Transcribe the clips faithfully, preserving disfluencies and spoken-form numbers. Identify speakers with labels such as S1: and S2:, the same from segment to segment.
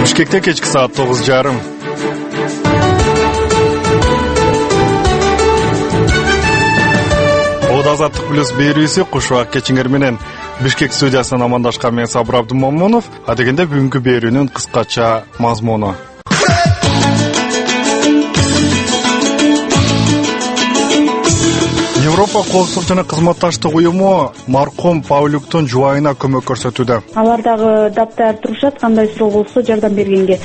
S1: Бишкекте кечки саат тогуз жарым. Азаттык плюс берүүсү кушубак кечиңер менен Бишкек студиясынан амандашкан мен Сабыр Абдумомунов. А дегенде бүгүнкү берүүнүн кыскача мазмуну. Европа коопсуздук жана кызматташтык уюму маркум Паулюктун жубайына көмөк көрсөтүүдө.
S2: Алар дагы даптар турушат, кандай суроо болсо жардам бергенге.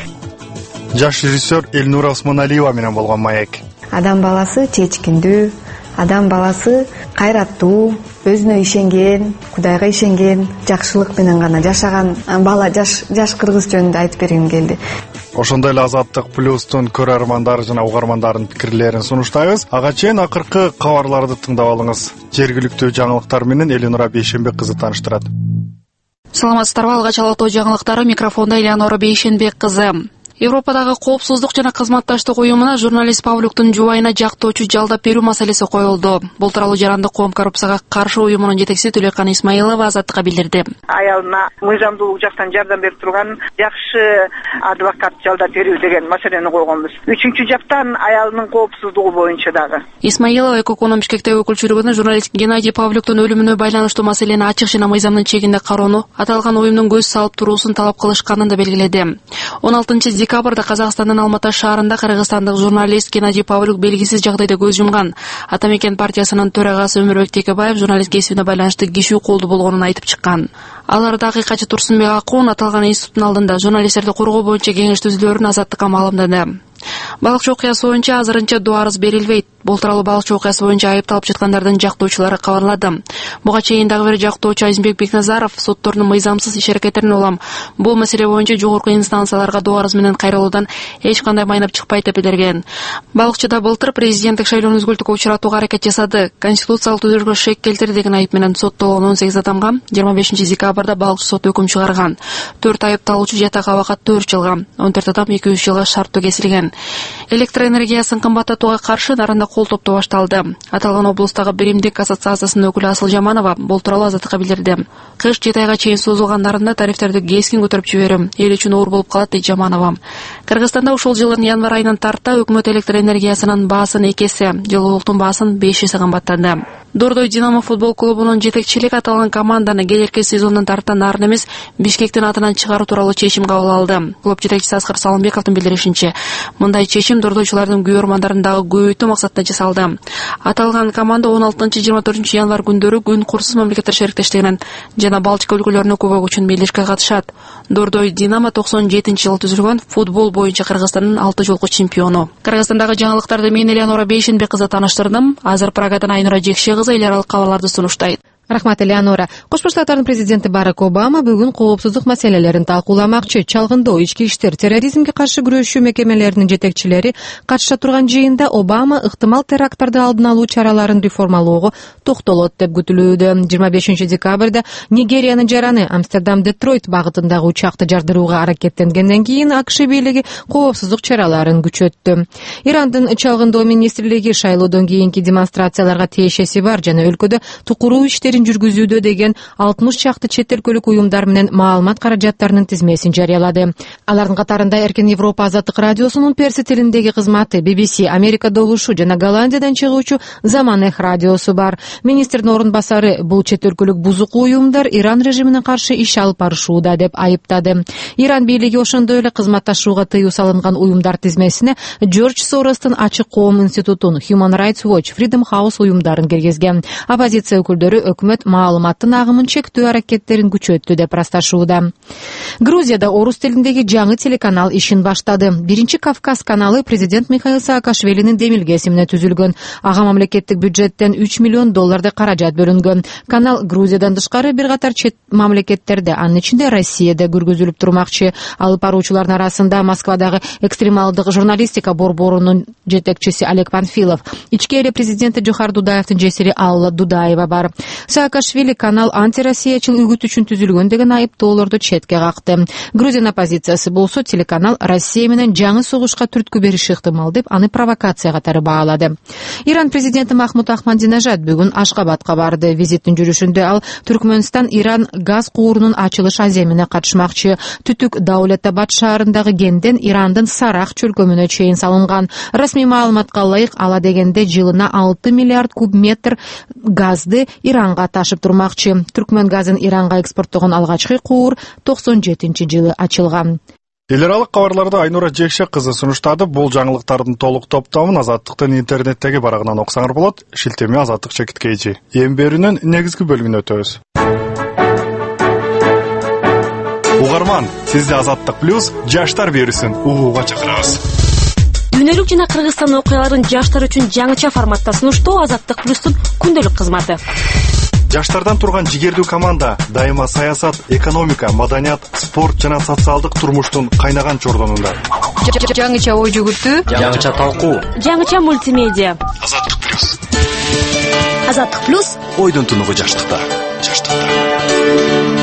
S1: Жаш режиссер Элнура Осмоналиева менен болгон маек.
S3: Адам баласы чечкиндүү, адам баласы кайраттуу, өзүнө ишенген, Кудайга ишенген, жакшылык менен гана жашаган бала, жаш жаш кыргыз жөнүндө айтып бергим келди.
S1: Ошондой эле Азаттык плюстун көрөрмандары жана угармандардын пикирлерин сунуштайбыз. Ага чейин акыркы кабарларды тыңдап алыңыз. Жергиликтүү жаңылыктар менен Элинура Бейшенбек кызы тааныштырат.
S4: Саламатсыздарбы, алгач алаттоо жаңылыктары, микрофондо Элинура Бейшенбек кызы. Европадагы коопсуздук жана кызматташтык уюмуна журналист Паулюктун жубайына жактоочу жалдап берүү маселеси коюлду. Бул тууралуу Жарандык коом коррупцияга каршы уюмунун жетекчиси Түлеккан Исмаилова Азаттыкка билдирди.
S5: Аялына мыйзамдуулук жактан жардам берип турган жакшы адвокат жалдап берүү деген маселени койгонбуз. Үчүнчү жактан аялынын коопсуздугу боюнча дагы.
S4: Исмаилова ЭКО-нун Бишкектеги өкүлчүлүгүнө журналист Геннадий Павлюктун өлүмүнө байланыштуу маселени ачык жана мыйзамдын чегинде кароону, аталган уюмдун көз салып туруусун талап кылышканын да белгиледи. он алтынчы декабрда Казакстандын Алматы шаарында кыргызстандык журналист Геннадий Павлюк белгисиз жагдайда көз жумган. Атамекен партиясынын төрагасы Өмүрбек Текебаев журналист кесибине байланыштуу кишүү колду болгонун айтып чыккан. Аларда акыйкатчы Турсунбек Акуун аталган институттун алдында журналисттерди коргоо боюнча кеңеш түзүлөрүн Азаттыкка маалымдады. Балыкчы окуясы боюнча азырынча доо арыз берилбейт. Бул тууралуу балыкчы окуясы боюнча айыпталып жаткандардын жактоочулары кабарлады. Буга чейин дагы бир жактоочу Азимбек Бекназаров соттордун мыйзамсыз иш-аракеттерин улам бул маселе боюнча жогорку инстанцияларга доо арыз менен кайрылуудан эч кандай майнап чыкпайт деп билдирген. Балыкчы да былтыр президенттик шайлоону өзгөртүүгө учуратууга аракет жасады. Конституциялык түзүлүшкө шек келтирди деген айып менен соттолгон он сегиз адамга жыйырма бешинчи декабрда балыкчы сот өкүм чыгарган. төрт айыпталуучу жатак абакка төрт жылга, он төрт адам эки жүз жылга шарттуу кесилген. Электр энергиясын кымбаттатууга каршы нарында кол топтоо башталды. Аталган облустагы Биримдик ассоциациясынын өкүлү Асыл Жаманова бул тууралуу Азаттыкка билдирди. Кыш жети айга чейин созулган нарында тарифтерди кескин көтөрүп жиберүү эл үчүн оор болуп калат дейт Жаманова. Кыргызстанда ушул жылдын январь айынан тарта өкмөт электр энергиясынын баасын эки эсе, жылуулуктун баасын беш эсе кымбаттады. Дордой Динамо футбол клубунун жетекчилиги аталган команданы келерки сезондон тарта нарын эмес Бишкектин атынан чыгаруу тууралуу чечим кабыл алды. Клуб жетекчиси Аскар Салымбековдун билдиришинче, мындай чечим дордойчулардын күйөрмандарын дагы көбөйтүү максатында жасалды. Аталган команда он алтынчы жыйырма төртүнчү январь күндөрү күн курсуз мамлекеттер шериктештигинен жана Балтика өлкөлөрүнүн көбөгү үчүн мелдешке катышат. Дордой Динамо токсон жетинчи жылы түзүлгөн футбол боюнча Кыргызстандын алты жолку чемпиону. Кыргызстандагы жаңылыктарды мен Элинура Бейшенбек кызы тааныштырдым. Азыр Прагадан Айнура Жекше кызы эл аралык кабарларды сунуштайт.
S6: Рахмат, Элеонора. Кош Штаттардын президенти Барак Обама бүгүн коопсуздук маселелерин талкууламакчы. Чалгындоо, ички иштер, терроризмге каршы күрөшүү мекемелеринин жетекчилери катыша турган жыйында Обама ыктымал теракттарды алдын алуу чараларын реформалоого токтолот деп күтүлүүдө. жыйырма бешинчи декабрда Нигериянын жараны Амстердам-Детройт багытындагы учакты жардырууга аракеттенгенден кийин АКШ бийлиги коопсуздук чараларын күчөттү. Ирандын чалгындоо министрлиги шайлоодон кийинки демонстрацияларга тиешеси бар жана өлкөдө тукуруу иштерин жүргүзүүдө деген алтымыш чакты чет өлкөлүк уюмдар менен маалымат каражаттарынын тизмесин жарыялады. Алардын катарында Эркин Европа Азаттык радиосунун перси тилиндеги кызматы, би би си, Америка добушу жана Голландиядан чыгуучу Заман Эх радиосу бар. Министрдин орун басары бул чет өлкөлүк бузук уюмдар Иран режимине каршы иш алып барышууда деп айыптады. Иран бийлиги ошондой эле кызматташууга тыюу салынган уюмдар тизмесине Джордж Соростун Ачык коом институтун, Human Rights Watch, Freedom House уюмдарын киргизген. Оппозиция өкүлдөрү өкмөт маалыматтын агымын чектөө аракеттерин күчөттү деп ырасташууда. Грузияда орус тилиндеги жаңы телеканал ишин баштады. Биринчи Кавказ каналы президент Михаил Саакашвилинин демилгеси менен түзүлгөн. Ага мамлекеттик бюджеттен үч миллион доллардай каражат бөлүнгөн. Канал Грузиядан тышкары бир катар чет мамлекеттерде, анын ичинде Россияда көргөзүлүп турмакчы. Алып баруучулардын арасында Москвадагы экстремалдык журналистика борборунун жетекчиси Олег Панфилов, ички эле президенти Жохар Дудаевдин жесири Алла Дудаева бар. Саакашвили канал антироссиячыл үгүт үчүн түзүлгөн деген айыптоолорду четке какты. Грузия оппозициясы болсо телеканал Россия менен жаңы согушка түрткү бериши ыктымал деп аны провокация катары баалады. Иран президенти Махмуд Ахмадинежад бүгүн Ашкабадка барды. Визиттин жүрүшүндө ал Түркмөнстан Иран газ куурунун ачылыш аземине катышмакчы. Түтүк Даулетабад шаарындагы кенден Ирандын Сарах чөлкөмүнө чейин салынган. Расмий маалыматка ылайык ала дегенде жылына алты миллиард куб метр газды Иранга ташып турмакчы. Түркмөн газын Иранга экспорттогон алгачкы куур токсон жетинчи жылы ачылган.
S1: Эл аралык кабарларды Айнура Жекше кызы сунуштады. Бул жаңылыктардын толук топтомун Азаттыктын интернеттеги барагынан оксаңар болот. Шилтеме Азаттык чекиткейчи. Эми берүүнүн негизги бөлүгүнө өтөбүз. Угарман, сизди Азаттык плюс жаштар берүүсүн угууга чакырабыз.
S7: Дүйнөлүк жана Кыргызстан окуяларын жаштар үчүн жаңыча форматта сунуштоо Азаттык плюстун күндөлүк кызматы.
S1: Жаштардан турган жигердүү команда дайыма саясат, экономика, маданият, спорт жана социалдык турмуштун кайнаган чордонунда.
S6: Жаңыча ой жүгүртүү,
S8: жаңыча талкуу,
S7: жаңыча мультимедиа.
S1: Азаттык плюс.
S7: Азаттык плюс
S8: ойдун тунугу жаштыкта. Жаштыкта.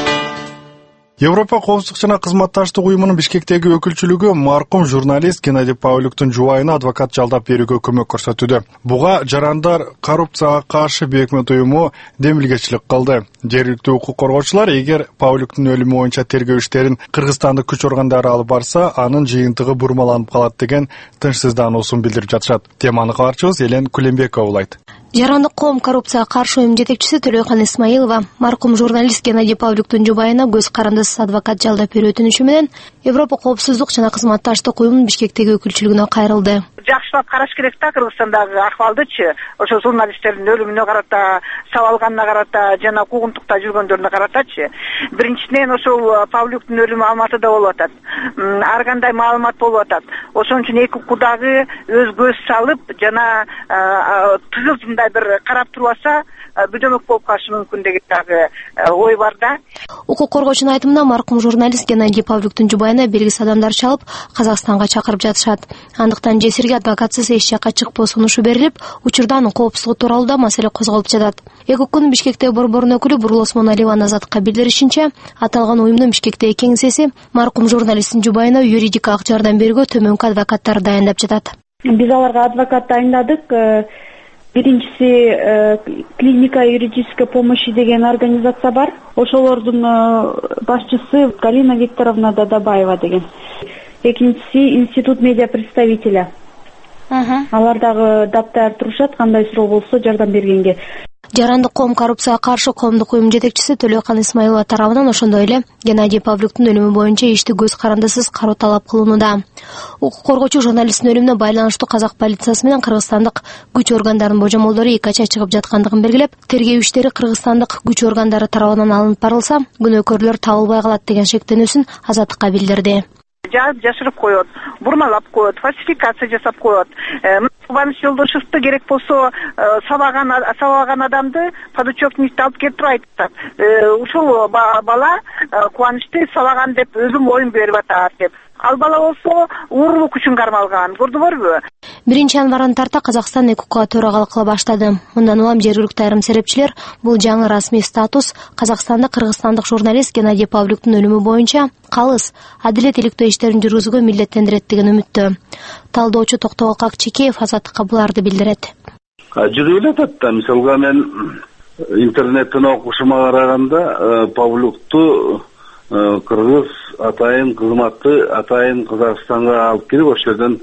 S1: Европа коопсуздук жана кызматташтык уюмунун Бишкектеги өкүлчүлүгү маркум журналист Геннадий Павлюктун жубайына адвокат жалдап берүүгө көмөк көрсөтүүдө. Буга жарандар коррупцияга каршы бейөкмөт уюму демилгечилик кылды. Жергиликтүү укук коргоочулар эгер Павлюктун өлүмү боюнча тергөө иштерин Кыргызстандык күч органдары алып барса, анын жыйынтыгы бурмаланып калат деген тынчсыздануусун билдирип жатышат. Теманы кабарчыбыз Элен Кулембекова улайт.
S9: Жарандык коом коррупцияга каршы уюм жетекчиси Төлөйкан Исмаилова маркум журналист Геннадий Павлюктун жубайына көз карандысыз адвокат жалдап берүү өтүнүшү менен Европа коопсуздук жана кызматташтык уюмунун Бишкектеги өкүлчүлүгүнө кайрылды.
S5: Жакшылап караш керек да Кыргызстандагы ахвалдычы, ошо журналисттердин өлүмүнө карата, сабалганына карата жана куугунтукта жүргөндөрүнө каратачы. Биринчиден ошол Павлюктун өлүмү Алматыда болуп атат. Ар кандай маалымат болуп атат. Ошон үчүн эки укудагы өз көз салып жана тыгыз бир карап турбаса, бөдөмөк болуп калышы мүмкүн деген дагы ой бар да.
S9: Укук коргоочунун айтымында маркум журналист Геннадий Павлюктун жубайына белгисиз адамдар чалып, Казакстанга чакырып жатышат. Андыктан жесирге адвокатсыз эч жакка чыкпоо сунушу берилип, учурдун коопсуздугу тууралуу да маселе козголуп жатат. Эки укуктун Бишкектеги борборунун өкүлү Бурлос Осмоналиева Азаттыкка билдиришинче, аталган уюмдун Бишкектеги кеңсеси маркум журналисттин жубайына юридикалык жардам берүүгө төмөнкү адвокаттар дайындап жатат.
S2: Биз аларга адвокат дайындадык. Биринчиси клиника юридической помощи деген организация бар. Ошолордун башчысы Галина Викторовна Дадабаева деген. Экинчиси институт медиа представителя. Алар дагы даптар турушат, кандай суроо болсо жардам бергенге.
S9: Жарандык коом коррупцияга каршы коомдук уюм жетекчиси Төлөйкан Исмаилова тарабынан ошондой эле Геннадий Павлюктун өлүмү боюнча ишти көз карандысыз кароо талап кылынууда. Укук коргоочу журналисттин өлүмүнө байланыштуу казак полициясы менен кыргызстандык күч органдарынын божомолдору эки ача чыгып жаткандыгын белгилеп, тергөө иштери кыргызстандык күч органдары тарабынан алынып барылса, күнөөкөрлөр табылбай калат деген шектенүүсүн Азаттыкка билдирди.
S5: Жашырып коет, бурмалап коет, фальсификация жасап коет. Кубаныч Жолдошевду керек болсо сабаган сабаган адамды подучетникти алып келип туруп айтат. Ушул бала Кубанычты сабаган деп өзүм оюн берип атат деп. Ал бала болсо уурулук үчүн кармалган. Көрдүңөрбү?
S9: Биринчи январдан тарта Казакстан эки укуга төрагалык кыла баштады. Мындан улам жергиликтүү айрым серепчилер бул жаңы расмий статус Казакстанда кыргызстандык журналист Геннадий Павлюктун өлүмү боюнча калыс, адилет иликтөө иштерин жүргүзүүгө милдеттендирет деген үмүттө. Талдоочу Токтогул Акчекеев Азаттыкка буларды билдирет.
S10: Жүрүп атат да, мисалга мен интернеттен окушума караганда Павлюкту кыргыз атайын кызматты атайын Казакстанга алып келип, ошол жерден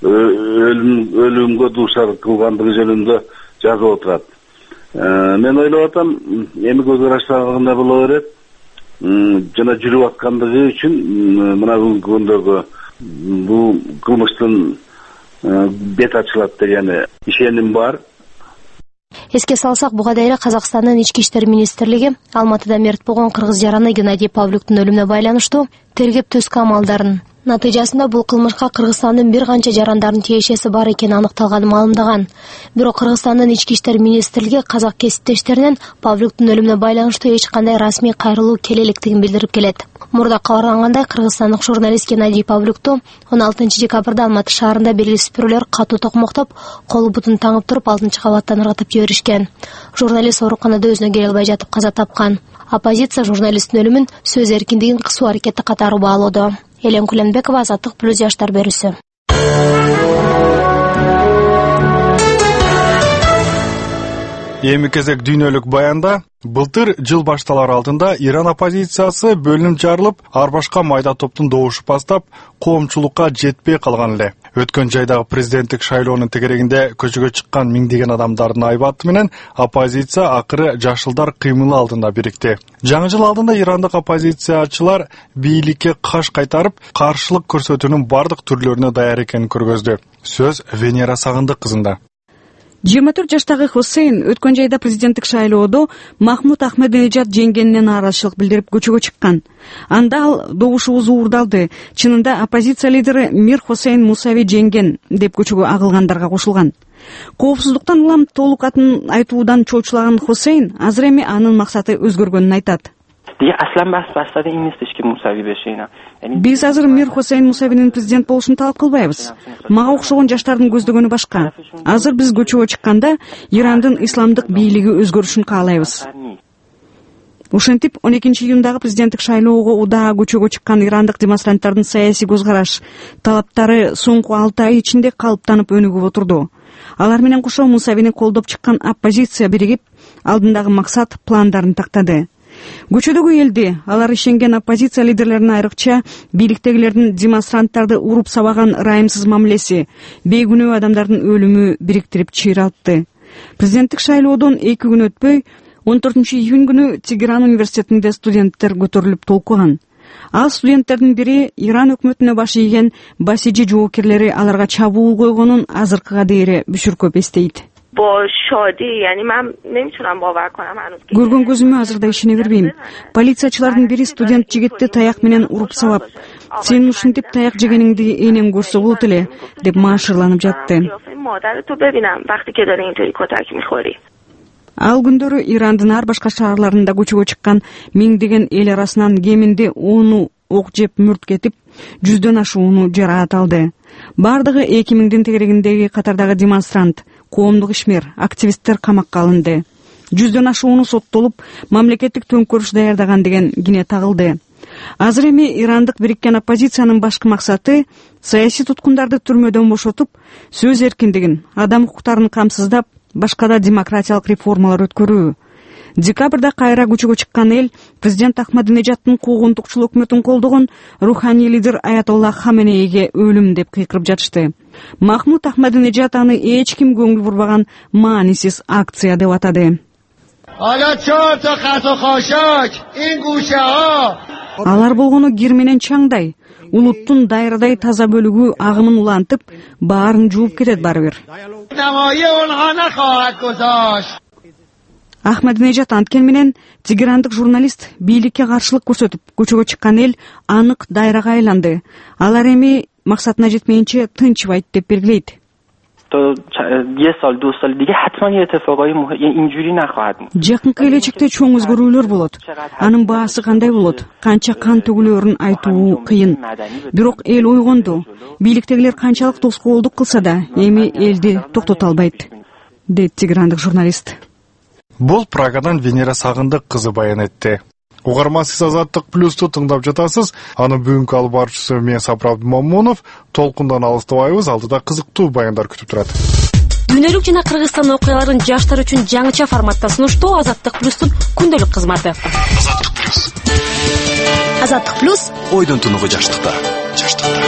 S10: өлүмгө дуушар кылгандыгы жөнүндө жазып отурат. Мен ойлоп атам, эми көз караштагында боло берет. Жана жүрүп аткандыгы үчүн мына бүгүнкү күндөгү бул кылмыштын бет ачылат деген ишеним бар.
S9: Эске салсак, буга дейин Казакстандын ички иштер министрлиги Алматыда мерт болгон кыргыз жараны Геннадий Павлюктун өлүмүнө байланыштуу тергеп түзкү амалдарын Натыйжасында бул кылмышка Кыргызстандын бир канча жарандардын тиешеси бар экени аныкталганы маалымдаган. Бирок Кыргызстандын ички иштер министрлиги казак кесиптештеринен Павлюктун өлүмүнө байланыштуу эч кандай расмий кайрылуу келелектигин билдирип келет. Мурда кабарлангандай, кыргызстандык журналист Геннадий Павлюкту он алтынчы декабрда Алматы шаарында белгисиз бирөөлөр катуу токмоктоп, кол бутун таңып туруп алтынчы кабаттан ыргытып жиберишкен. Журналист ооруканада өзүнө келе албай жатып каза тапкан. Оппозиция журналисттин өлүмүн сөз эркиндигин кысуу аракети катары баалоодо. Элен Куленбекова, Азаттык плюс жаштар берүүсү.
S1: Эми кезек дүйнөлүк баянда. Былтыр жыл башталар алдында Иран оппозициясы бөлүнүп жарылып, ар башка майда топтун добушу бастап, коомчулукка жетпей калган эле. Өткөн жайдагы президенттик шайлоонун тегерегинде көчөгө чыккан миңдеген адамдардын айбаты менен оппозиция акыры жашылдар кыймылы алдында бирикти. Жаңы жыл алдында ирандык оппозициячылар бийликке каш кайтарып, каршылык көрсөтүүнүн бардык түрлөрүнө даяр экенин көргөздү. Сөз Венера Сагындык кызында.
S11: жыйырма төрт жаштагы Хусейн өткөн жайда президенттик шайлоодо Махмуд Ахмединежад жеңгенине нааразычылык билдирип көчөгө чыккан. Анда ал добушубуз уурдалды. Чынында оппозиция лидери Мир Хусейн Мусави жеңген деп көчөгө агылгандарга кошулган. Коопсуздуктан улам толук атын айтуудан чочулаган Хусейн азыр эми анын максаты өзгөргөнүн айтат. Биз азыр Мир Хусейн Мусавинин президент болушун талап кылбайбыз. Мага окшогон жаштардын көздөгөнү башка. Азыр биз көчөгө чыкканда Ирандын исламдык бийлиги өзгөрүшүн каалайбыз. Ошентип он экинчи июндагы президенттик шайлоого удаа көчөгө чыккан ирандык демонстранттардын саясий көз караш талаптары соңку алты ай ичинде калыптанып өнүгүп отурду. Алар менен кошо Мусавини колдоп чыккан оппозиция биригип, алдындагы максат пландарын тактады. Көчөдөгү элди, алар ишенген оппозиция лидерлерин айрыкча бийликтегилердин демонстранттарды уруп сабаган ырайымсыз мамилеси, бейгүнөө адамдардын өлүмү бириктирип чыйралтты. Президенттик шайлоодон эки күн өтпөй, он төртүнчү июнь күнү Тегеран университетинде студенттер көтөрүлүп толкуган. Ал студенттердин бири Иран өкмөтүнө баш ийген басижи жоокерлери аларга чабуул койгонун азыркыга дейре бүшүркөп эстейт. Көргөн көзүмө азыр да ишене бербейм. Полициячылардын бири студент жигитти таяк менен уруп сабап, сен ушинтип таяк жегениңди энең көрсө болот эле, деп маашырланып жатты. Ал күндөрү Ирандын ар башка шаарларында көчөгө чыккан миңдеген эл арасынан кеминде ону ок жеп мүрт кетип, жүздөн ашууну жараат алды. Бардыгы эки миңдин тегерегиндеги катардагы демонстрант, коомдук ишмер, активисттер камакка алынды. Жүздөн ашууну соттолуп, мамлекеттик төңкөрүш даярдаган деген кине тагылды. Азыр эми ирандык бириккен оппозициянын башкы максаты саясий туткундарды түрмөдөн бошотуп, сөз эркиндигин, адам укуктарын камсыздап, башка да демократиялык реформалар өткөрүү. Декабрда кайра көчөгө чыккан эл президент Ахмадинежадтын куугунтукчул өкмөтүн колдогон руханий лидер Аятолла Хаменейге өлүм деп кыйкырып жатышты. Махмуд Ахмадинежад аны эч ким көңүл бурбаган маанисиз акция деп атады. Алар болгону кир менен чаңдай, улуттун дайрадай таза бөлүгү агымын улантып, баарын жууп кетет бары бир. Ахмадинежад анткен менен тегерандык журналист бийликке каршылык көрсөтүп, көчөгө чыккан эл анык дайрага айланды. Алар эми максатына жетмейинче тынчыбайт деп белгилейт. Жакынкы келечекте чоң өзгөрүүлөр болот. Анын баасы кандай болот? Канча кан төгүлөрүн айтуу кыйын. Бирок эл ойгонду. Бийликтегилер канчалык тоскоолдук кылса да, эми элди токтото албайт, дейт тегерандык журналист.
S1: Бул Прагадан Венера Сагындык кызы баян этти. Угарман, сиз Азаттык плюсту тыңдап жатасыз. Анын бүгүнкү алып баруучусу мен Сапар Момунов. Толкундан алыстабайбыз, алдыда кызыктуу баяндар күтүп турат.
S7: Дүйнөлүк жана Кыргызстан окуяларын жаштар үчүн жаңыча форматта сунуштоо Азаттык плюстун күндөлүк кызматы.
S8: Азаттык плюс.
S7: Азаттык плюс.
S8: Ойдон тунугу жаштыкта. Жаштыкта.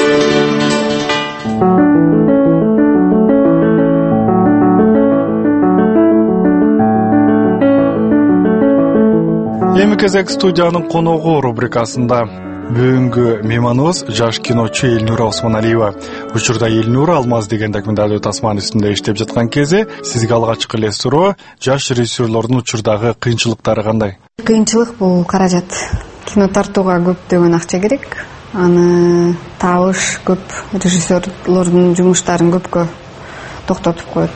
S1: Эми кезек студиянын коногу рубрикасында. Бүгүнкү мейманыбыз жаш киночу Элнура Осмоналиева. Учурда Элнура Алмаз деген документалдуу тасманын үстүндө иштеп жаткан кези сизге алгачкы эле суроо: жаш режиссерлордун учурдагы кыйынчылыктары кандай?
S3: Кыйынчылык бул каражат. кино тартууга көптөгөн акча керек. Аны табыш көп, режиссерлордун жумуштарын көпкө токтотуп коет.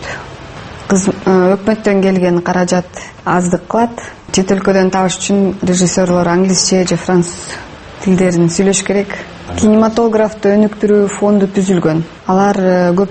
S3: Өкмөттөн келген каражат аздык кылат. Чет өлкөдөн табыш үчүн режиссерлор англисче же француз тилдерин сүйлөш керек. Кинематографты өнүктүрүү фонду түзүлгөн. Алар көп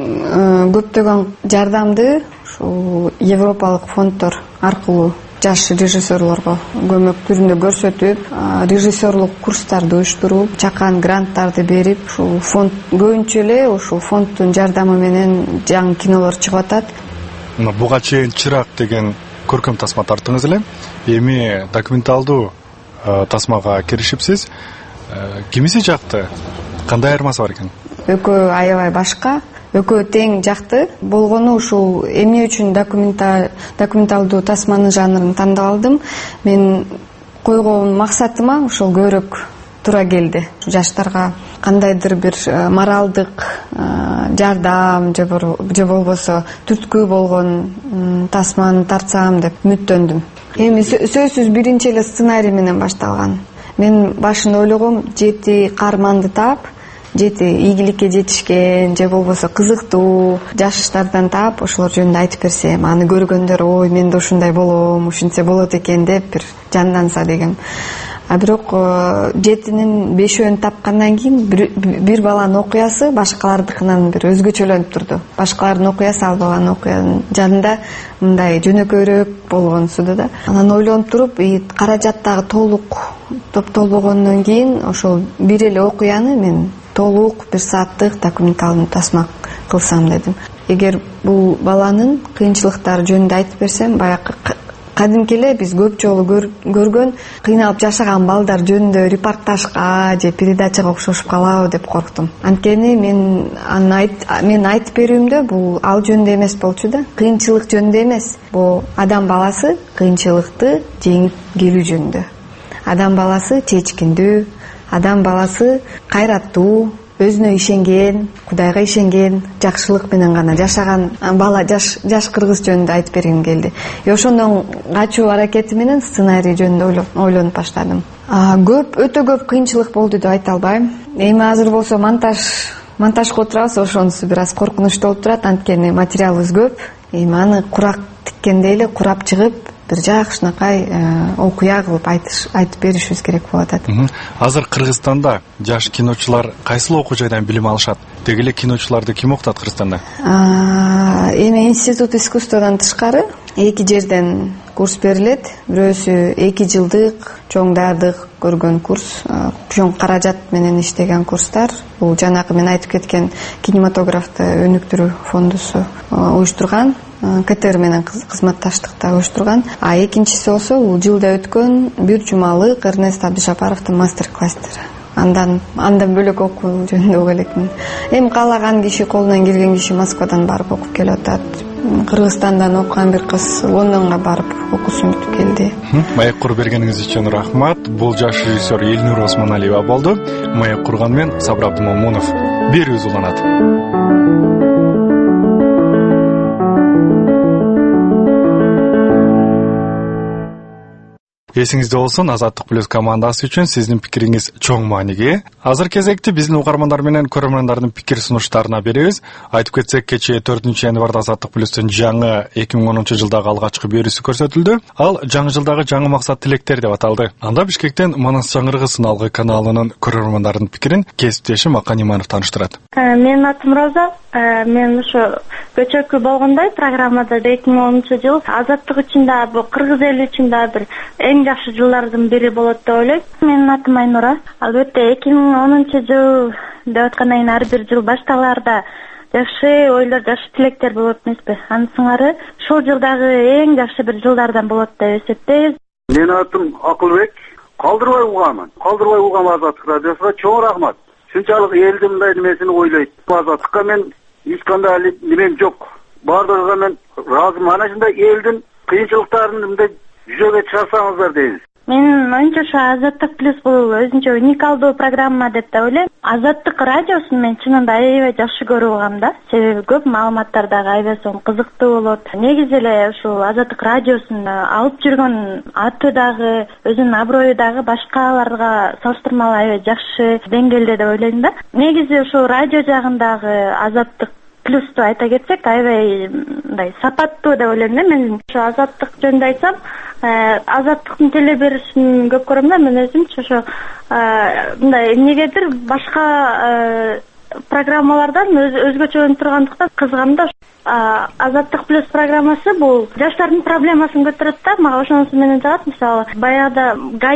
S3: көптөгөн жардамды ушул европалык фонддор аркылуу жаш режиссерлорго көмөк түрүндө көрсөтүп, режиссерлук курстарды уюштуруп, чакан гранттарды берип, ушул фонд көбүнчө эле ушул фонддун жардамы менен жаңы кинолор чыгып атат.
S1: Буга чейин Чырак деген көркөм тасма тарттыңыз эле. Эми документалдуу тасмага киришипсиз. Кимиси жакты? Кандай айырмасы бар экен?
S3: Экөө аябай башка. Экөө тең жакты. Болгону ушул эмне үчүн документалдуу тасманын жанрын тандап алдым. Мен койгон максатыма ушул көбүрөөк туура келди. Жаштарга кандайдыр бир моралдык жардам же болбосо түрткү болгон тасманы тартсам деп үмүттөндүм. Эми сөзсүз биринчи эле сценарий менен башталган. Мен башында ойлогом жети каарманды таап, жети ийгиликке жетишкен же болбосо кызыктуу жаштардан таап, ошолор жөнүндө айтып берсем, аны көргөндөр ой мен да ушундай болом, ушинтсе болот экен деп бир жанданса деген. А бирок жетинин бешөөнү тапкандан кийин бир баланын окуясы башкалардыкынан бир өзгөчөлөнүп турду. Башкалардын окуясы ал баланын окуянын жанында мындай жөнөкөйрөөк болгонсуду да. Анан ойлонуп туруп, каражаттагы толук топтолбогондон кийин ошол бир эле окуяны мен толук бир сааттык документалдуу тасма кылсам дедим. Эгер бул баланын кыйынчылыктары жөнүндө айтып берсем, баягы кадимки эле биз көп жолу көргөн кыйналып жашаган балдар жөнүндө репортажга же передачага окшошуп калабы деп корктум. Анткени мен мен айтып берүүмдө бул ал жөнүндө эмес болчу да, кыйынчылык жөнүндө эмес. Бул адам баласы кыйынчылыкты жеңип келүү жөнүндө. Адам баласы чечкиндүү, адам баласы кайраттуу, өзүнө ишенген, Кудайга ишенген, жакшылык менен гана жашаган бала жаш жаш кыргыз жөнүндө айтып бергим келди. И ошондон качуу аракети менен сценарий жөнүндө ойлонуп баштадым. Көп, өтө көп кыйынчылык болду деп айта албайм. Эми азыр болсо монтаж монтажга отурабыз, ошонусу бир аз коркунучтуу болуп турат, анткени материалыбыз көп. Эми аны курак тиккендей эле курап чыгып, бир жакшынакай окуя кылып айтып беришибиз керек болуп атат.
S1: Азыр Кыргызстанда жаш киночулар кайсыл окуу жайдан билим алышат? Деги эле киночуларды ким окутат Кыргызстанда?
S3: Эми институт искусстводан тышкары эки жерден курс берилет. Бирөөсү эки жылдык чоң даярдык көргөн курс, чоң каражат менен иштеген курстар. Бул жанагы мен айтып кеткен кинематографты өнүктүрүү фондусу уюштурган. КТР менен кызматташтыкта уюштурган. А экинчиси болсо бул жылда өткөн бир жумалык Эрнест Абдыжапаровдун мастер-класстары. Андан андан бөлөк окуу жөнүндө угуп элекмин. Эми каалаган киши, колунан келген киши Москвадан барып окуп келип атат. Кыргызстандан окуган бир кыз Лондонго барып окуусун бүтүп келди.
S1: Маек куруп бергениңиз үчүн рахмат. Бул жаш режиссер Элнур Осмоналиева болду. Маек курган мен Сабыр Абдымомунов. Берүүбүз уланат. Эсиңизде болсун, Азаттык плюс командасы үчүн сиздин пикириңиз чоң мааниге. Азыр кезекти биздин угармандар менен көрөрмандардын пикир сунуштарына беребиз. Айтып кетсек, кечээ төртүнчү январда Азаттык плюстун жаңы эки миң онунчу жылдагы алгачкы берүүсү көрсөтүлдү. Ал жаңы жылдагы жаңы максат тилектер деп аталды. Анда Бишкектен Манас Чаңыргы сыналгы каналынын көрөрмандардын пикирин кесиптешим Акан Иманов тааныштырат.
S12: Менин атым Роза. Мен ошо көчөкү болгондой программада эки миң онунчу жыл азаттык үчүн да, бул кыргыз эли үчүн да бир эң жакшы жылдардын бири болот деп ойлойм. Менин атым Айнура. Албетте эки миң онунчу жыл деп аткандан кийин ар бир жыл башталаарда жакшы ойлор, жакшы тилектер болот эмеспи? Анын сыңары ушул жылдагы эң жакшы бир жылдардан болот деп эсептейбиз.
S10: Менин атым Акылбек. Калдырбай угамын. Калдырбай угам Азаттык радиосуна чоң рахмат. Шунчалык элдин мындай немесин ойлойт. Азаттыкка мен эч кандай немем жок. Бардыгыга мен ыраазымын. Ana ушундай элдин кыйынчылыктарын мындай жүзөгө чыгарсаңыздар дейбиз.
S12: Менин оюмча ушу Азаттык плюс бул өзүнчө уникалдуу программа деп да ойлойм. Азаттык радиосун мен чынында аябай жакшы көрүп алгам да. Себеби көп маалыматтар дагы аябай сонун кызыктуу болот. Негизи эле ушул Азаттык радиосун алып жүргөн аты дагы, өзүнүн аброю дагы башкаларга салыштырмалуу аябай жакшы деңгээлде деп ойлойм да. Негизи ушул радио жагындагы Азаттык плюсту айта кетсек, аябай мындай сапаттуу деп ойлойм да. Мен ушу Азаттык жөнүндө айтсам, Азаттыктын теле беришин көп көрөм да. Мен өзүмчү ошо мындай эмнегедир башка программалардан өзгөчөлөнүп тургандыктан кызыгам да. Азаттык плюс программасы бул жаштардын проблемасын көтөрөт да. Мага ошонусу менен жагат. Мисалы, баягыда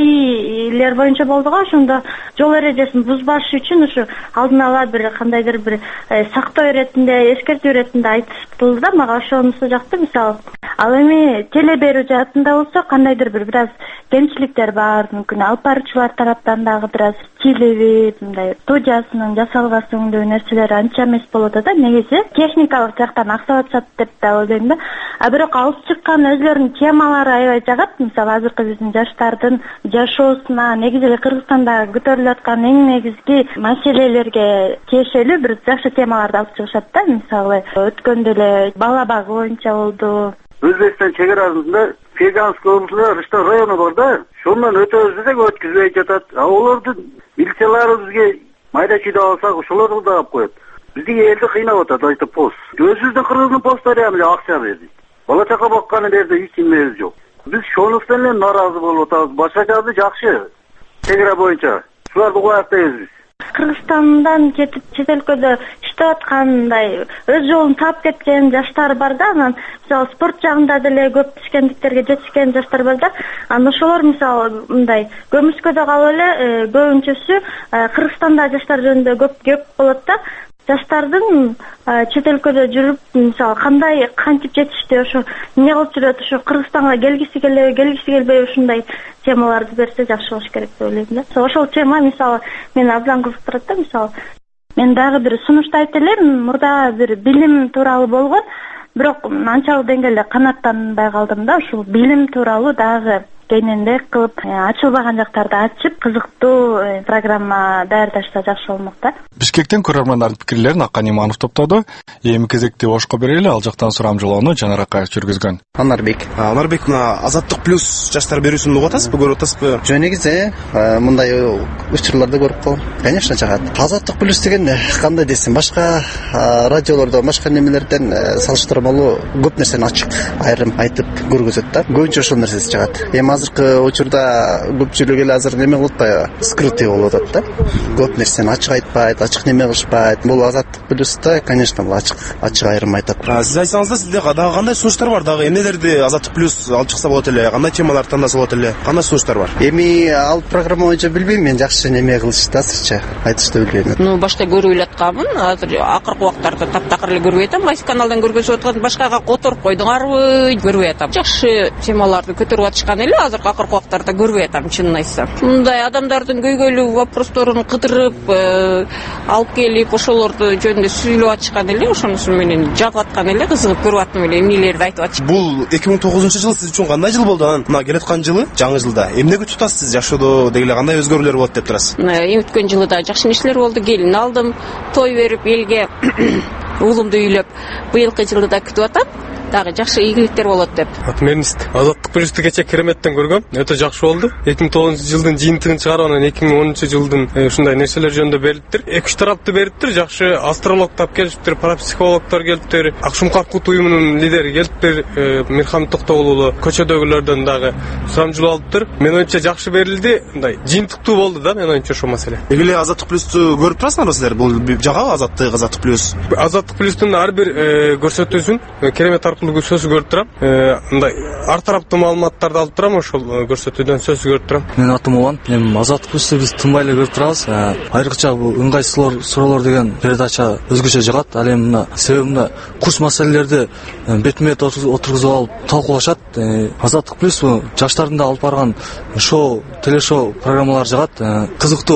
S12: гаилер боюнча болду го, ошондо жол эрежесин бузбаш үчүн ушу алдын ала бир кандайдыр бир сактоо иретинде, эскертүү иретинде айтылды да. Мага ошонусу жакты. Мисалы, ал эми теле берүү жаатында болсо кандайдыр бир бир аз кемчиликтер бар, мүмкүн алып баруучулар тараптан дагы бир аз тилеби, мындай студиясынын жасалбасы өңдөө нерселери анча эмес болот да. Негизи техникалык жактан аксап атышат деп да ойлойм да. А бирок алып чыккан өзлөрүнүн темалары аябай жагат. Мисалы, азыркы биздин жаштардын жашоосуна, негизи эле Кыргызстанда көтөрүлүп аткан эң негизги маселелерге тиешелүү бир жакшы темаларды алып чыгышат да. Мисалы, өткөндө эле бала багы боюнча болду.
S10: Өзбекстан чек арасында Феганск облусунда Рыштан району бар да. Шондан өтөбүз десек өткүзбөй жатат. А олордун милициялары бизге майда чүйдө алсак ошолорду да алып коет. Биздин элди кыйнап атат, айтып пост. Өзүбүздүн Кыргыздын посттары эле акча берди. Бала чака бакканы берди, эч немебиз жок. Биз шонустан эле нааразы болуп атабыз. Башка жагы жакшы. Чегара боюнча. Шуларды коят дейбиз биз.
S12: Кыргызстандан кетип чет өлкөдө иштеп аткандай өз жолун таап кеткен жаштар бар да. Анан мисалы спорт жагында деле көп түшкөндүктөргө жетишкен жаштар бар да. Анан ошолор мисалы мындай көмүскөдө калып эле көбүнчөсү Кыргызстанда жаштар жөнүндө көп кеп болот да. Жаштардын чет өлкөдө жүрүп, мисалы, кандай кантип жетишти, ошо эмне кылып жүрөт, ошо Кыргызстанга келгиси келеби, келгиси келбей, ушундай темаларды берсе жакшы болуш керек деп ойлойм да. Ошол тема мисалы мени абдан кызыктырат да. Мисалы, мен дагы бир сунушту айтып элем, мурда бир билим тууралуу болгон, бирок анчалык деңгээлде канааттанбай калдым да. Ушул билим тууралуу дагы кененде кылып ачылбаган жактарды ачып, кызыктуу программа даярдашса жакшы болмок да.
S1: Бишкектен көрөрмандардын пикирлерин Акан Иманов топтоду. Эми кезекти ошко берели, ал жактан сурамжылоону Жанар Акаев жүргүзгөн.
S13: Анарбек. Анарбек, мына Азаттык плюс жаштар берүүсүн угуп атасызбы, көрүп атасызбы? Жөн негизи мындай учурларды көрүп калдым. Конечно, жагат. Азаттык плюс деген кандай десем, башка радиолордо, башка немелерден салыштырмалуу көп нерсени ачык, айрым айтып көргөзөт да. Көбүнчө ошол нерсеси жагат. Эми азыркы учурда көпчүлүк эле азыр неме кылып атпайбы? Скрытый болуп атат да. Көп нерсени ачык айтпайт, ачык неме кылышпайт. Бул Азаттык плюста, конечно, бул ачык, ачык айрым айтат. Сиз айтсаңыз да, сизде дагы кандай сунуштар бар? Дагы эмнелерди Азаттык плюс алып чыкса болот эле? Кандай темаларды тандаса болот эле? Кандай сунуштар бар? Эми ал программа боюнча билбейм, мен жакшы неме кылышты азырча, айтышты билбейм.
S14: Ну, башта көрүп эле атканмын, азыр акыркы убактарда таптакыр эле көрүп атам. Кайсы каналдан көргөзүп аткан, башкага которуп койдуңарбы? Көрүп атам. Жакшы темаларды көтөрүп атышкан эле, азыр акыркы убактарда көрүп атам, чынын айтсам. Мындай адамдардын көйгөйлүү вопросторун кыдырып, алып келип, ошолорду жөнүндө сүйлөп атышкан эле, ошонусу менен жагып аткан эле, кызыгып көрүп аттым эле, эмнелерди айтып атышты. Бул эки миң тогузунчу жыл сиз үчүн кандай жыл болду? Анан мына келаткан жылы, жаңы жылда эмне күтүп атасыз? Жашоодо деги эле кандай өзгөрүүлөр болот деп турасыз? Эми өткөн жылы да жакшы нерселер болду, келин алдым, той берип, элге уулумду үйлөп, быйылкы жылды да күтүп атам. Дагы жакшы ийгиликтер болот деп. Мен Азаттык плюсту кече кереметтен көргөм. Өтө жакшы болду. эки миң тогузунчу жылдын жыйынтыгын чыгарып, анан эки миң онунчу жылдын ушундай нерселер жөнүндө бериптир. эки үч тараптуу бериптир. Жакшы астрологдор келишиптир, парапсихологдор келиптир. Акшум Каркут уюмунун лидери келиптир, Мирхам Токтогулуу, көчөдөгүлөрдөн дагы сурамжылоо алыптыр. Мен оюмча жакшы берилди. Мындай жыйынтыктуу болду да, мен оюмча ошол маселе. Эги эле Азаттык плюсту көрүп турасыздарбы силер? Бул жагабы Азаттык, Азаттык плюс? Азаттык плюстун ар бир көрсөтүүсүн керемет сөз көрүп турам. Мындай ар тараптуу маалыматтарды алып турам, ошол көрсөтүүдөн сөз көрүп турам. Мен атым Улан. Эми Азаттык плюсту биз тынбай эле көрүп турабыз. Айрыкча бул ыңгайсыздоо суроолор деген передача өзгөчө жагат. Ал эми мына себеби мына курс маселелерди бетме-бет отургузуп алып талкуулашат. Азаттык плюс жаштардын да алып барган шоу, телешоу программалар жагат. Кызыктуу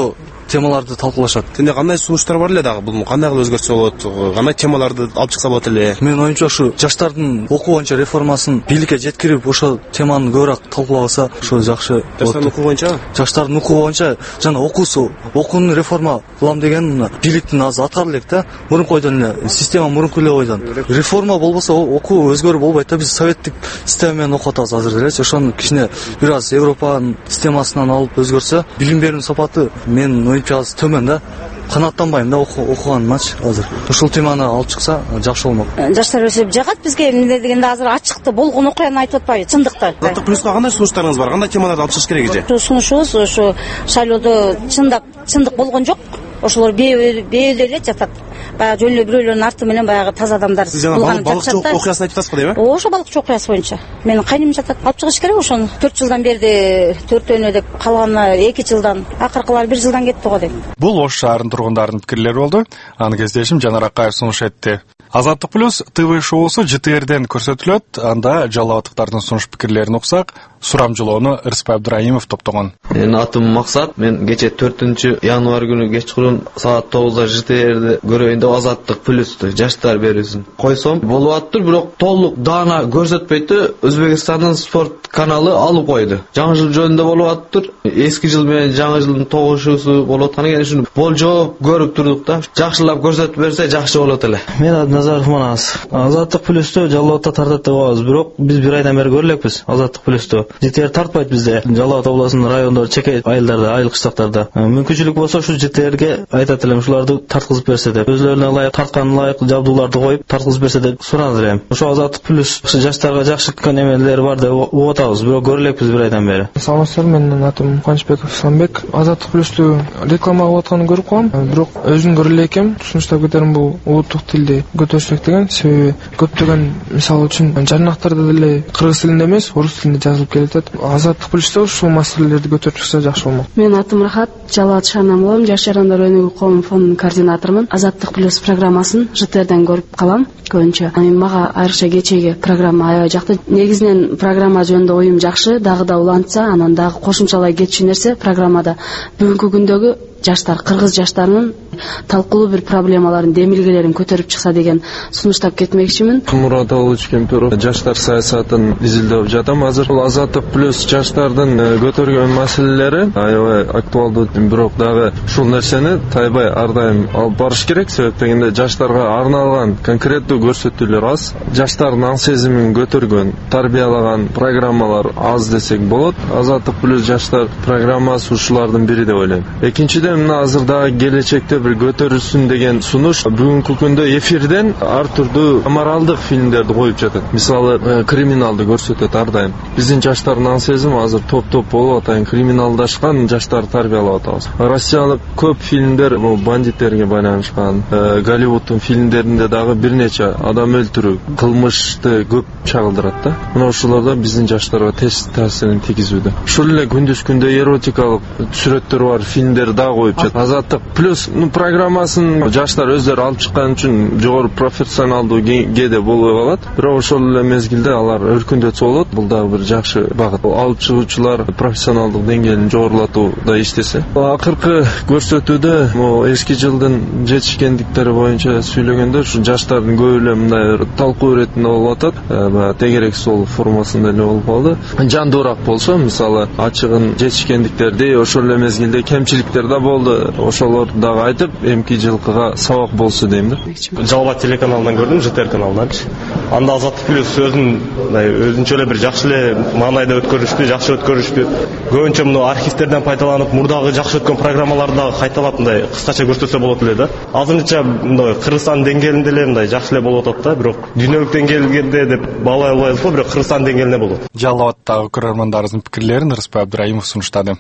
S15: темаларды талкуулашат.
S16: Тенде кандай сунуштар бар эле дагы? Бул кандай кылып өзгөртсө болот? Кандай темаларды алып чыкса болот эле?
S15: Менин оюмча ушу жаштардын окуу боюнча реформасын бийликке жеткирип, ошол теманы көбүрөөк талкууласа, ошол жакшы болот.
S16: Жаштардын окуу боюнча?
S15: Жаштардын окуу боюнча жана окуусу, окууну реформа кылам деген бийликтин азы аткары элек да. Мурункойдон эле система мурунку эле бойдон. Реформа болбосо окуу өзгөрүп болбойт да. Биз советтик система менен окуп атабыз азыр делечи. Ошону кичине бир аз Европанын системасынан алып өзгөрсө, билим берүү сапаты менин оюмча аз төмөн да. Канааттанбайм да окуганымачы азыр. Ушул теманы алып чыкса жакшы болмок.
S17: Жаштар өсүп жагат бизге эмне дегенде азыр ачыкты болгон окуяны айтып атпайбы, чындыкты.
S16: Азаттык плюска кандай сунуштарыңыз бар? Кандай темаларды алып чыгыш керек эже?
S17: Сунушубуз ушу шайлоодо чындап чындык болгон жок. Ошолор бээдө эле жатат. Баягы жөн эле бирөөлөрдүн арты менен баягы таза адамдар.
S16: Сиз жана балыкчы окуясын айтып атасызбы дейби?
S17: Ошо балыкчы окуясы боюнча. Менин кайным жатат. Алып чыгыш керек ошону. төрт жылдан бери төртөөнө деп калганы эки жылдан, акыркылары бир жылдан кетти го дейм.
S1: Бул Ош шаарынын тургундарынын пикирлери болду. Аны кездешим Жанар Акаев сунуш этти. Азаттык плюс ТВ шоусу Ж Т Рден көрсөтүлөт. Анда жалал абадтыктардын сунуш пикирлерин уксак, сурамжылоону Рыспай Абдыраимов топтогон.
S18: Менин атым Максат. Мен кече төртүнчү январь күнү кечкурун саат тогузда Ж Т Рди көрөйүн деп Азаттык плюсту жаштар берүүсүн койсом болуп аттыр, бирок толук даана көрсөтпөйт. Өзбекстандын спорт каналы алып койду. Жаңы жыл жөнүндө болуп аттыр. Эски жыл менен жаңы жылдын тогушуусу болуп аткан экен. Ушуну болжоп көрүп турдук да. Жакшылап көрсөтүп берсе жакшы болот эле.
S19: Мен Назаров Манас. Азаттык плюсту Жалал Абадта тартат деп атабыз, бирок биз бир айдан бери көрө элекпиз Азаттык плюсту. Ж Т Р тартпайт бизде. Жалал Абад областынын райондору, чекей айылдарда, айыл кыштактарда. Мүмкүнчүлүк болсо ушу Ж Т Рге айтат элем, ушуларды тарткызып берсе деп. Өзлөрүнө ылайык тарткан ылайык жабдууларды коюп тарткызып берсе деп суранат элем. Ошо Азаттык плюс жаштарга жакшы эмелери бар деп угуп атабыз, бирок көрө элекпиз бир айдан бери.
S20: Саламатсыздар, менин атым Кубанычбеков Исламбек. Азаттык плюсту реклама кылып атканын көрүп калам, бирок өзүм көрө элекем. Сунуштап кетерим, бул улуттук тилди көтөрүшүк деген. Себеби көптөгөн мисалы үчүн жарнактарда деле кыргыз тилинде эмес, орус тилинде жазылып келет. Азаттык плюсту ушул маселелерди көтөрүп чыкса жакшы болмок.
S21: Менин атым Рахат, Жалал Абад шаарынан болом, Жаш жарандар өнүгүү коом фондунун координаторумун. Азаттык плюс программасын Ж Т Рден көрүп калам көбүнчө. Мага айрыкча кечеги программа аябай жакты. Негизинен программа жөнүндө оюм жакшы, дагы да улантса, анан дагы кошумчалай кетчү нерсе программада бүгүнкү күндөгү жаштар, кыргыз жаштарынын талкуулуу бир проблемаларын, демилгелерин көтөрүп чыкса деген сунуштап кетмекчимин.
S22: Мурат Алыч Кемперов, жаштар саясатын изилдеп жатам. Азыр бул Азаттык плюс жаштардын көтөргөн маселелери аябай актуалдуу, бирок дагы ушул нерсени тайбай ар дайым алып барыш керек. Себеп дегенде жаштарга арналган конкреттүү көрсөтүүлөр аз, жаштардын аң сезимин көтөргөн, тарбиялаган программалар аз десек болот. Азаттык плюс жаштар программасы ушулардын бири деп ойлойм. Экинчиден, мына азырда келечекте бир көтөрүлсүн деген сунуш бүгүнкү күндө эфирден ар түрдүү аморалдык фильмдерди коюп жатат. Мисалы, криминалды көрсөтөт ар дайым. Биздин жаштардын аң сезими азыр топ-топ болуп атайын криминалдашкан жаштар тарбиялап атабыз. Россиялык көп фильмдер бул бандиттерге байланышкан. Голливуддун фильмдеринде дагы бир нече адам өлтүрүү, кылмышты көп чагылдырат да. Мына ушуларда биздин жаштарга терс таасирин тийгизүүдө. Ушул эле күндүз күндө эротикалык сүрөттөр бар фильмдер да коюп жатат. Азаттык плюс программасын жаштар өздөрү алып чыккан үчүн жогору профессионалдуу кээде болбой калат. Бирок ошол эле мезгилде алар өркүндөтсө болот. Бул дагы бир жакшы багыт. Алып чыгуучулар профессионалдык деңгээлин жогорулатууда иштесе. Акыркы көрсөтүүдө могу эски жылдын жетишкендиктери боюнча сүйлөгөндө ушу жаштардын көбү эле мындай талкуу иретинде болуп атат. Баягы тегерек сол формасында эле болуп калды. Жандуураак болсо, мисалы, ачыгын жетишкендиктерди, ошол эле мезгилде кемчиликтер да болду. Ошолорду дагы айтып, эмки жылкыга сабак болсу дейм да.
S23: Жалал Абад телеканалынан көрдүм, Ж Т Р каналынанчы. Анда Азаттык плюс өзүн өзүнчө эле бир жакшы эле маанайда өткөрүштү, жакшы өткөрүштү. Көбүнчө муну архивтерден пайдаланып, мурдагы жакшы өткөн программаларды дагы кайталап мындай кыскача көрсөтсө болот эле да. Азырынча мындай Кыргызстан деңгээлинде эле мындай жакшы эле болуп атат да, бирок дүйнөлүк деңгээлде деп баалай албайбыз го, бирок Кыргызстан деңгээлинде болот.
S1: Жалал Абадтагы көрөрмандарыбыздын пикирлерин Рыспай Абдыраимов сунуштады.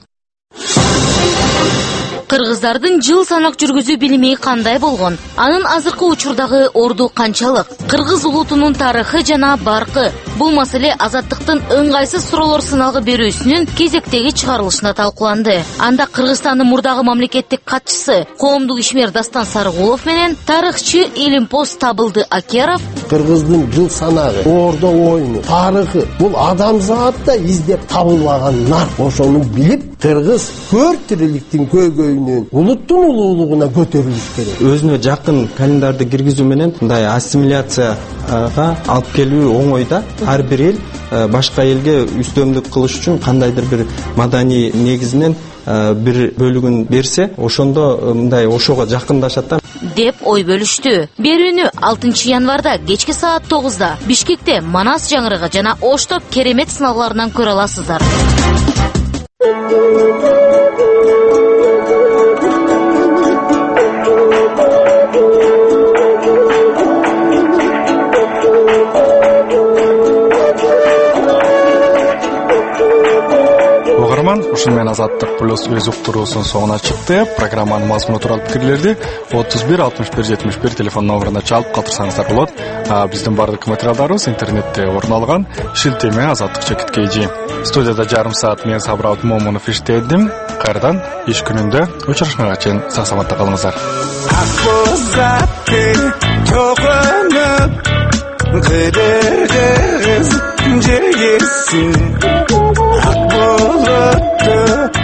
S24: Кыргыздардын жыл санак жүргүзүү билими кандай болгон? Анын азыркы учурдагы орду канчалык? Кыргыз улутунун тарыхы жана баркы. Бул маселе Азаттыктын ыңгайсыз суроолор сыналгы берүүсүнүн кезектеги чыгарылышында талкууланды. Анда Кыргызстандын мурдагы мамлекеттик катчысы, коомдук ишмер Дастан Сарыгулов менен тарыхчы Илимпоз Табылды Акеров
S2: кыргыздын жыл санагы, ордо оюну, тарыхы бул адамзатта издеп табылбаган нар. Ошону билип, кыргыз төрт тириликтин көйгөйүнөн улуттун улуулугуна көтөрүлүш керек.
S4: Өзүнө жакын календарды киргизүү менен мындай ассимиляцияга алып келүү оңой да. Ар бир эл башка элге үстөмдүк кылыш үчүн кандайдыр бир маданий негизинен бир бөлүгүн берсе, ошондо мындай ошого жакындашат да
S24: деп ой бөлүштү. Берүүнү алтынчы январда кечки саат тогузда Бишкекте Манас жаңырыгы жана Оштоп керемет сыналгыларынан көрө аласыздар.
S1: Угарман, ушун менен Азаттык плюс өз уктуруусунун соңуна чыкты. Программанын мазмуну тууралуу пикирлерди отуз бир алтымыш бир жетимиш бир телефон номуруна чалып калтырсаңыздар болот. Биздин бардык материалдарыбыз интернетте орун алган. Шилтеме Азаттык чекит kg. Студияда жарым саат мен Сабыр Момунов иштедим. Кайрадан иш күнүндө учурашканга чейин сак саламатта калыңыздар. Kırgız, Cirgirsin, ak buluttu